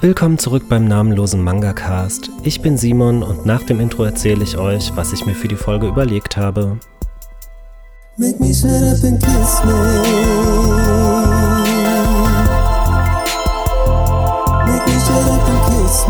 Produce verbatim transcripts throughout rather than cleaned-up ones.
Willkommen zurück beim namenlosen Manga-Cast. Ich bin Simon und nach dem Intro erzähle ich euch, was ich mir für die Folge überlegt habe. Make me shut up and kiss me. Make me shut up and kiss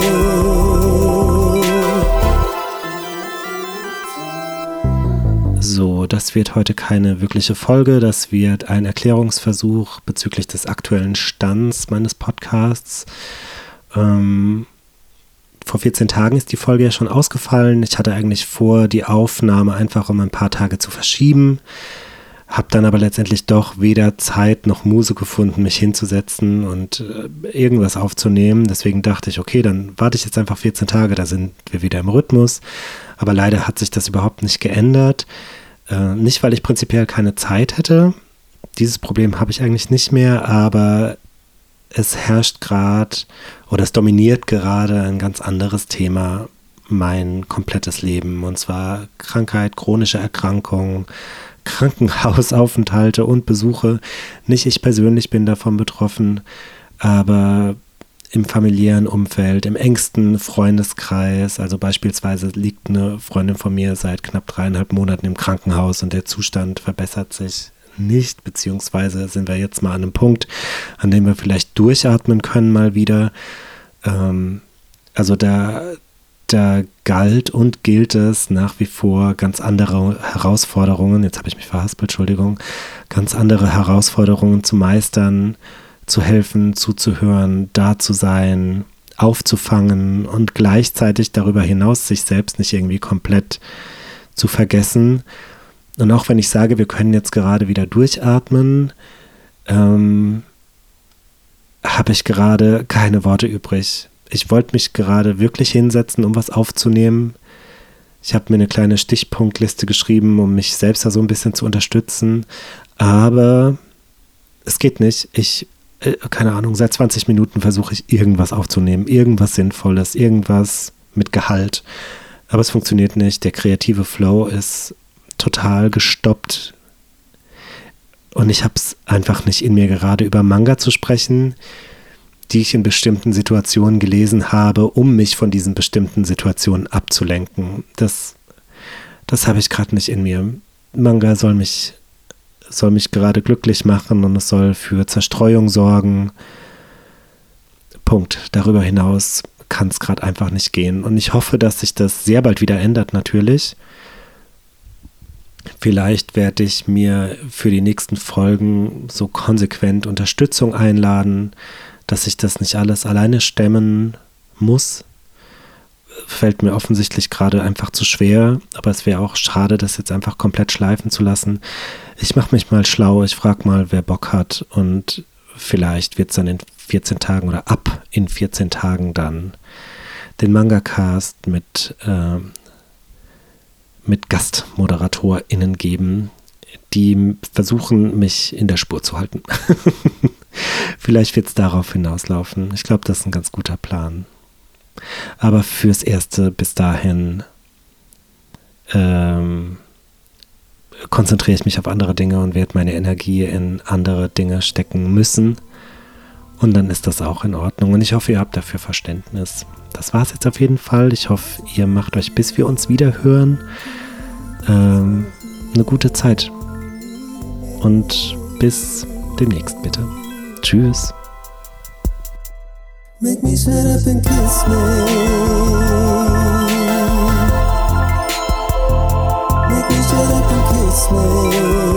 me. So, das wird heute keine wirkliche Folge, das wird ein Erklärungsversuch bezüglich des aktuellen Stands meines Podcasts. Ähm, vor vierzehn Tagen ist die Folge ja schon ausgefallen. Ich hatte eigentlich vor, die Aufnahme einfach um ein paar Tage zu verschieben, habe dann aber letztendlich doch weder Zeit noch Muse gefunden, mich hinzusetzen und äh, irgendwas aufzunehmen. Deswegen dachte ich, okay, dann warte ich jetzt einfach vierzehn Tage, da sind wir wieder im Rhythmus. Aber leider hat sich das überhaupt nicht geändert. Äh, nicht, weil ich prinzipiell keine Zeit hätte. Dieses Problem habe ich eigentlich nicht mehr, aber es herrscht gerade oder es dominiert gerade ein ganz anderes Thema, mein komplettes Leben. Und zwar Krankheit, chronische Erkrankungen, Krankenhausaufenthalte und Besuche. Nicht ich persönlich bin davon betroffen, aber im familiären Umfeld, im engsten Freundeskreis, also beispielsweise liegt eine Freundin von mir seit knapp dreieinhalb Monaten im Krankenhaus und der Zustand verbessert sich nicht, beziehungsweise sind wir jetzt mal an einem Punkt, an dem wir vielleicht durchatmen können mal wieder. Ähm, also da, da galt und gilt es nach wie vor ganz andere Herausforderungen, jetzt habe ich mich verhaspelt, Entschuldigung, ganz andere Herausforderungen zu meistern, zu helfen, zuzuhören, da zu sein, aufzufangen und gleichzeitig darüber hinaus sich selbst nicht irgendwie komplett zu vergessen. Und auch wenn ich sage, wir können jetzt gerade wieder durchatmen, ähm, habe ich gerade keine Worte übrig. Ich wollte mich gerade wirklich hinsetzen, um was aufzunehmen. Ich habe mir eine kleine Stichpunktliste geschrieben, um mich selbst da so ein bisschen zu unterstützen. Aber es geht nicht. Ich, äh, keine Ahnung, seit zwanzig Minuten versuche ich irgendwas aufzunehmen. Irgendwas Sinnvolles, irgendwas mit Gehalt. Aber es funktioniert nicht. Der kreative Flow ist total gestoppt und ich habe es einfach nicht in mir, gerade über Manga zu sprechen, die ich in bestimmten Situationen gelesen habe, um mich von diesen bestimmten Situationen abzulenken. Das, das habe ich gerade nicht in mir. Manga soll mich, soll mich gerade glücklich machen und es soll für Zerstreuung sorgen. Punkt. Darüber hinaus kann es gerade einfach nicht gehen und ich hoffe, dass sich das sehr bald wieder ändert, natürlich. Vielleicht werde ich mir für die nächsten Folgen so konsequent Unterstützung einladen, dass ich das nicht alles alleine stemmen muss. Fällt mir offensichtlich gerade einfach zu schwer, aber es wäre auch schade, das jetzt einfach komplett schleifen zu lassen. Ich mache mich mal schlau, ich frage mal, wer Bock hat und vielleicht wird es dann in vierzehn Tagen oder ab in vierzehn Tagen dann den Manga-Cast mit äh, mit GastmoderatorInnen geben, die versuchen, mich in der Spur zu halten. Vielleicht wird es darauf hinauslaufen. Ich glaube, das ist ein ganz guter Plan. Aber fürs Erste bis dahin ähm, konzentriere ich mich auf andere Dinge und werde meine Energie in andere Dinge stecken müssen. Und dann ist das auch in Ordnung. Und ich hoffe, ihr habt dafür Verständnis. Das war es jetzt auf jeden Fall. Ich hoffe, ihr macht euch, bis wir uns wieder hören, ähm, eine gute Zeit. Und bis demnächst bitte. Tschüss. Make me shut up and kiss me. Make me shut up and kiss me.